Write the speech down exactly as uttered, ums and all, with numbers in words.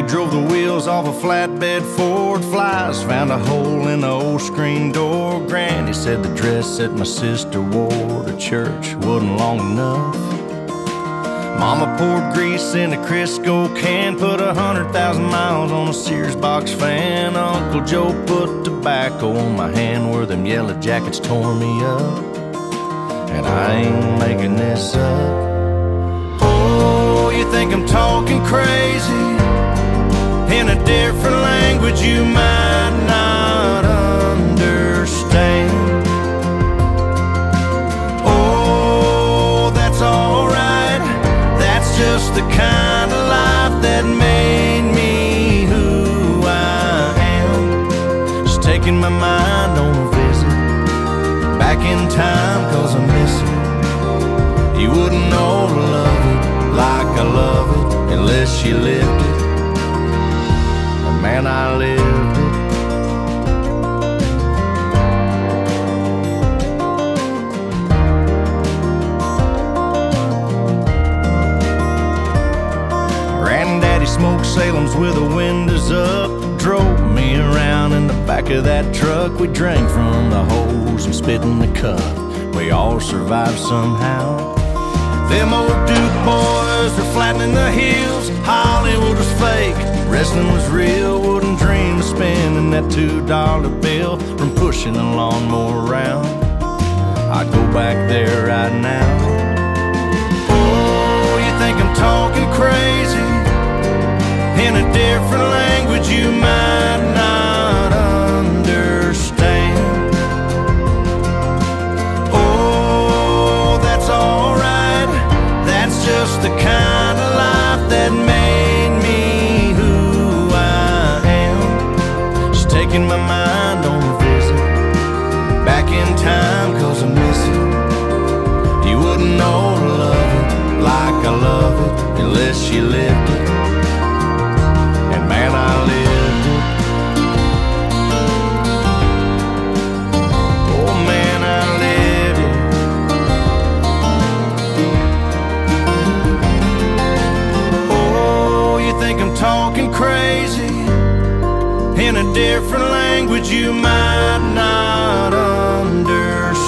drove the wheels off a flatbed Ford Flies, found a hole in the old screen door. Granny said the dress that my sister wore to church wasn't long enough. Mama poured grease in a Crisco can, put a hundred thousand miles on a Sears box fan. Uncle Joe put tobacco on my hand where them yellow jackets tore me up. And I ain't making this up. Oh, you think I'm talking crazy? In a different language you might not understand. Oh, that's alright. That's just the kind of life that made me who I am. Just taking my mind on a visit back in time, cause I miss it. You wouldn't know to love it like I love it unless you lived it. And man, I lived it. Granddaddy smoked Salem's with the windows up, drove me around in the back of that truck. We drank from the hose and spit in the cup. We all survived somehow. Them old Duke boys were flattening the heels. Hollywood was fake, wrestling was real. Wouldn't dream of spending that two dollar bill from pushing a lawnmower around. I'd go back there right now. Oh, you think I'm talking crazy? In a different language you might not understand. Oh, that's alright. That's just the kind of life that made me who I am. Just taking my mind on a visit back in time, cause I miss it. You wouldn't know to love it like I love it unless you lived it. And man, I lived it. Oh man, I lived it. Oh, you think I'm talking crazy? In a different language you might not understand.